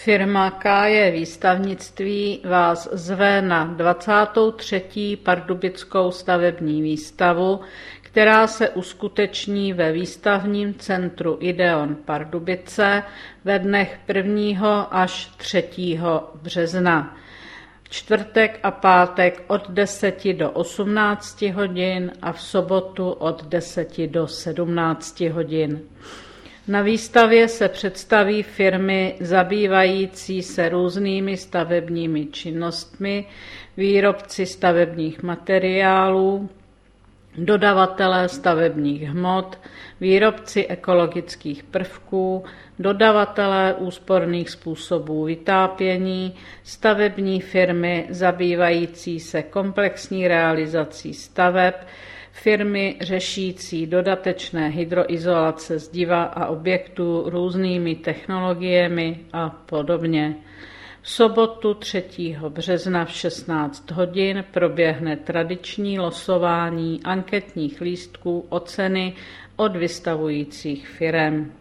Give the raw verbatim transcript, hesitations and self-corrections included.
Firma K J Výstavnictví vás zve na dvacátou třetí pardubickou stavební výstavu, která se uskuteční ve výstavním centru Ideon Pardubice ve dnech prvního až třetího března. V čtvrtek a pátek od deseti do osmnácti hodin a v sobotu od deseti do sedmnácti hodin. Na výstavě se představí firmy zabývající se různými stavebními činnostmi, výrobci stavebních materiálů, dodavatelé stavebních hmot, výrobci ekologických prvků, dodavatelé úsporných způsobů vytápění, stavební firmy zabývající se komplexní realizací staveb, firmy řešící dodatečné hydroizolace zdiva a objektů různými technologiemi a podobně. V sobotu třetího března v šestnáct hodin proběhne tradiční losování anketních lístků o ceny od vystavujících firem.